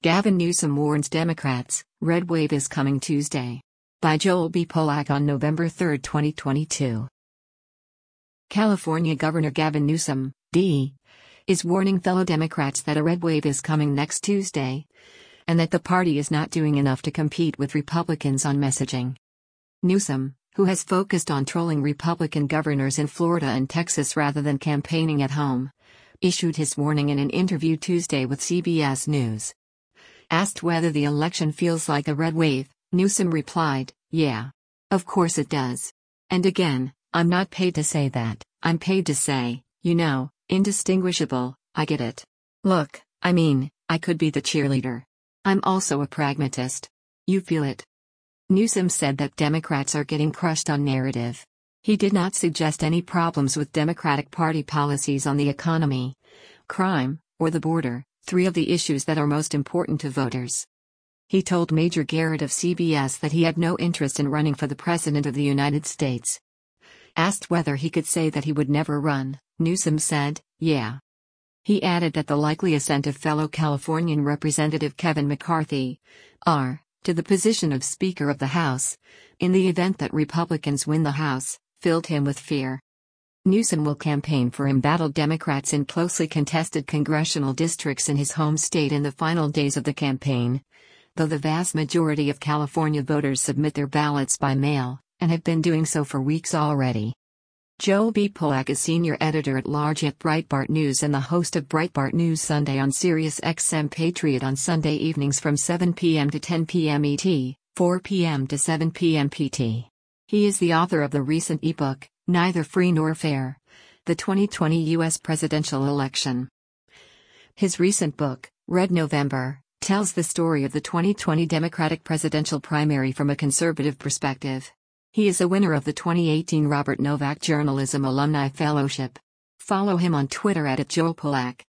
Gavin Newsom warns Democrats, Red Wave is coming Tuesday. By Joel B. Polak on November 3, 2022. California Governor Gavin Newsom, D., is warning fellow Democrats that a red wave is coming next Tuesday, and that the party is not doing enough to compete with Republicans on messaging. Newsom, who has focused on trolling Republican governors in Florida and Texas rather than campaigning at home, issued his warning in an interview Tuesday with CBS News. Asked whether the election feels like a red wave, Newsom replied, "Yeah. Of course it does. And again, I'm not paid to say that, I'm paid to say, indistinguishable, I get it. Look, I mean, I could be the cheerleader. I'm also a pragmatist. You feel it." Newsom said that Democrats are getting crushed on narrative. He did not suggest any problems with Democratic Party policies on the economy, crime, or the border, three of the issues that are most important to voters. He told Major Garrett of CBS that he had no interest in running for the President of the United States. Asked whether he could say that he would never run, Newsom said, "Yeah." He added that the likely ascent of fellow Californian Representative Kevin McCarthy, R., to the position of Speaker of the House, in the event that Republicans win the House, filled him with fear. Newsom will campaign for embattled Democrats in closely contested congressional districts in his home state in the final days of the campaign, though the vast majority of California voters submit their ballots by mail, and have been doing so for weeks already. Joel B. Polak is senior editor-at-large at Breitbart News and the host of Breitbart News Sunday on Sirius XM Patriot on Sunday evenings from 7 p.m. to 10 p.m. ET, 4 p.m. to 7 p.m. PT. He is the author of the recent ebook, Neither Free Nor Fair: The 2020 U.S. Presidential Election. His recent book, Red November, tells the story of the 2020 Democratic presidential primary from a conservative perspective. He is a winner of the 2018 Robert Novak Journalism Alumni Fellowship. Follow him on Twitter @JoelPolak.